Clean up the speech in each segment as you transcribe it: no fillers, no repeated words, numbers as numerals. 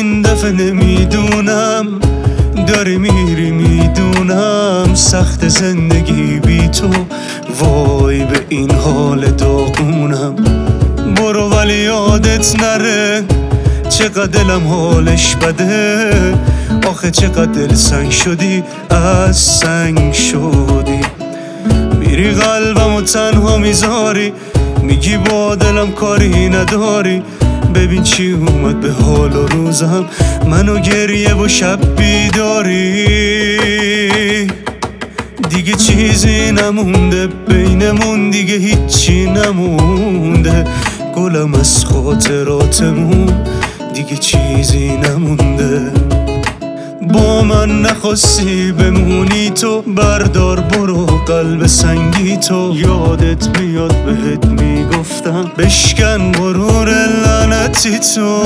این دفعه نمیدونم داری میری، میدونم سخت زندگی بی تو، وای به این حال داغونم. برو ولی یادت نره چقدر دلم حالش بده، آخه چقدر دل سنگ شدی، از سنگ شدی. میری قلبمو تنها میذاری، میگی با دلم کاری نداری. ببین چی اومد به حال و روزم، منو گریه و شب بیداری. دیگه چیزی نمونده بینمون، دیگه هیچی نمونده. گلم از خاطراتمون دیگه چیزی نمونده. با من نخواستی بمونی تو، بردار برو قلب سنگی تو. یادت میاد بهت میگفتم بشکن غرور لعنتی تو.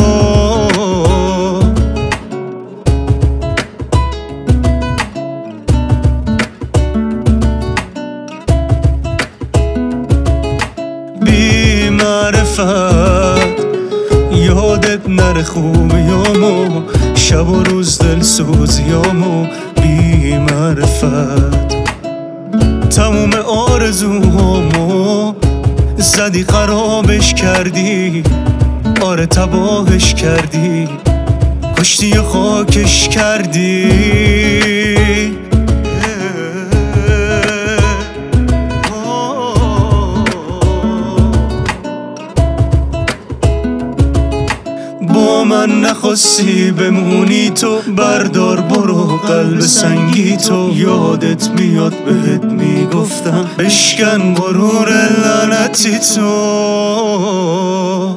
بی معرفت یادت نره خوبیامو، شب و روز دل سوزیامو. بی معرفت تموم آرزوهامو زدی خرابش کردی، آره تباهش کردی، کشتی و خاکش کردی. با من نخواستی بمونی تو، بردار برو قلب سنگی تو. یادت میاد بهت میگفتم بشکن غرور لعنتی تو.